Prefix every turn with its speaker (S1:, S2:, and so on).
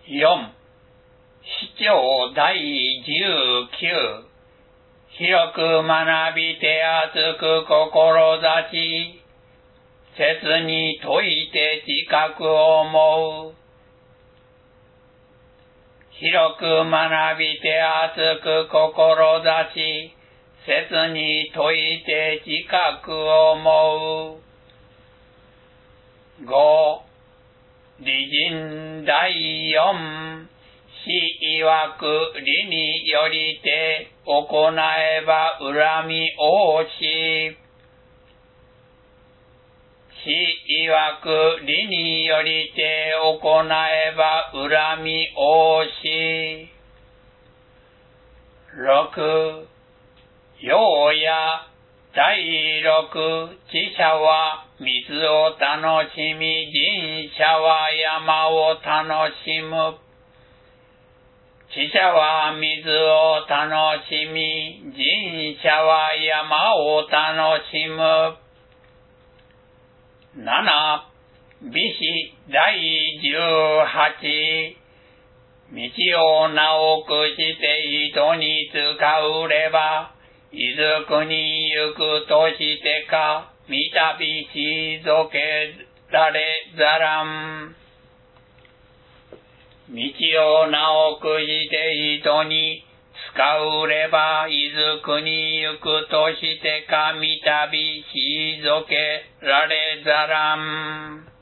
S1: 4、四条第19、広く学びて厚く志、切に説いて自覚を思う。広く学びて厚く志、切に説いて自覚を思う。5、理人第4、死曰く理によりて行えば恨み多し。死曰く理によりて行えば恨み多し。6、陽や第6、知者は水を楽しみ、人者は山を楽しむ。知者は水を楽しみ、人者は山を楽しむ。7、美子第18、道を直くして人に使うれば、いずくに行くとしてか、みたび退けられざらん。道を直くして人に使うれば、いずくに行くとしてか、みたび退けられざらん。